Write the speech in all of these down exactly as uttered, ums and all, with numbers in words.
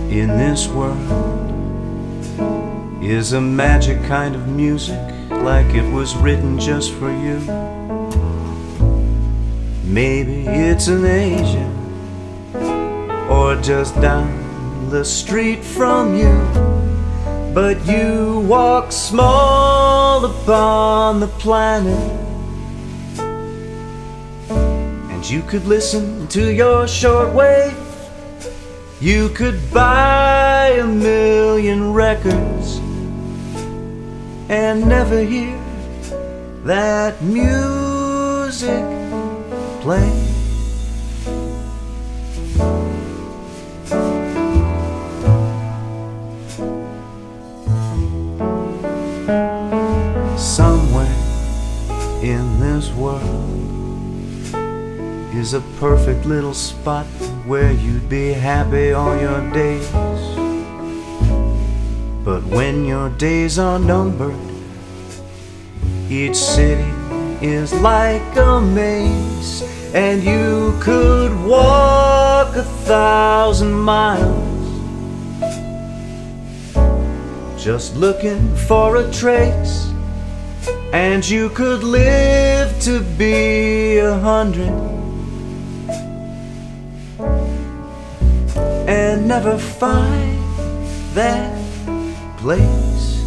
in this world is a magic kind of music, like it was written just for you. Maybe it's in Asia, or just down the street from you, but you walk small upon the planet, and you could listen to your shortwave. You could buy a million records and never hear that music play. Somewhere in this world is a perfect little spot where you'd be happy all your days. But when your days are numbered, each city is like a maze, and you could walk a thousand miles just looking for a trace, and you could live to be a hundred and never find that place.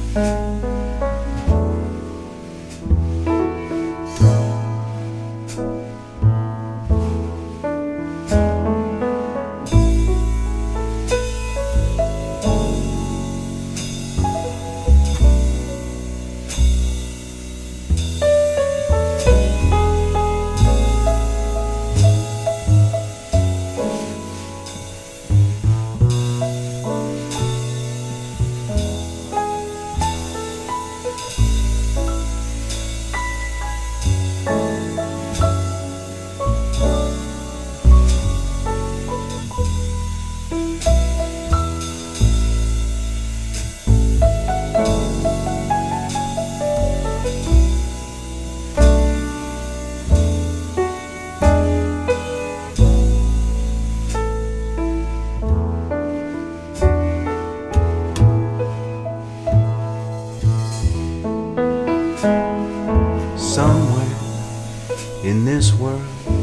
Somewhere in this world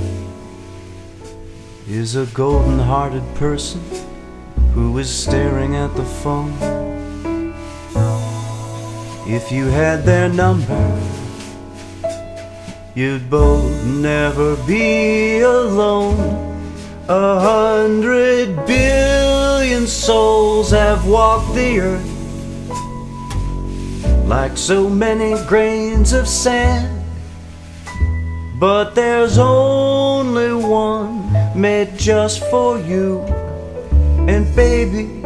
is a golden-hearted person who is staring at the phone. If you had their number, you'd both never be alone. A hundred billion souls have walked the earth like so many grains of sand, but there's only one made just for you. And baby,